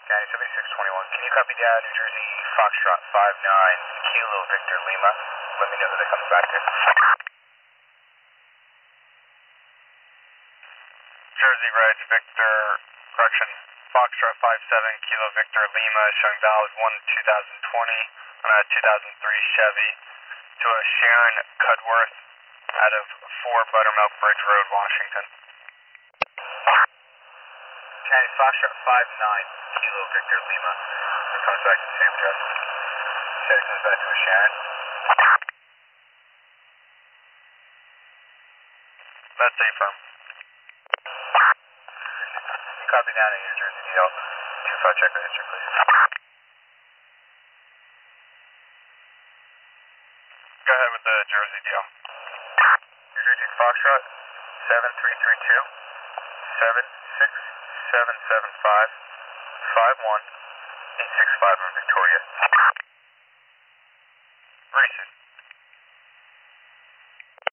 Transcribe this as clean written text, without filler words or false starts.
County 7621. Can you copy that? New Jersey Foxtrot 59 Kilo Victor Lima. Let me know who that comes back to. Jersey Reg Victor, correction, Foxtrot 57 Kilo Victor Lima, showing valid 1/2020 on a 2003 Chevy to a Sharon Cudworth out of 4 Buttermilk Bridge Road, Washington. County Foxtrot 59 Kilo Victor Lima. It comes back to the same address. Said it comes back to a Sharon. That's affirm. Can you copy that in New Jersey DL? 25 check the history, please. Go ahead with the Jersey deal. New Jersey Foxtrot 7332 76775 51865 in Victoria. Recent.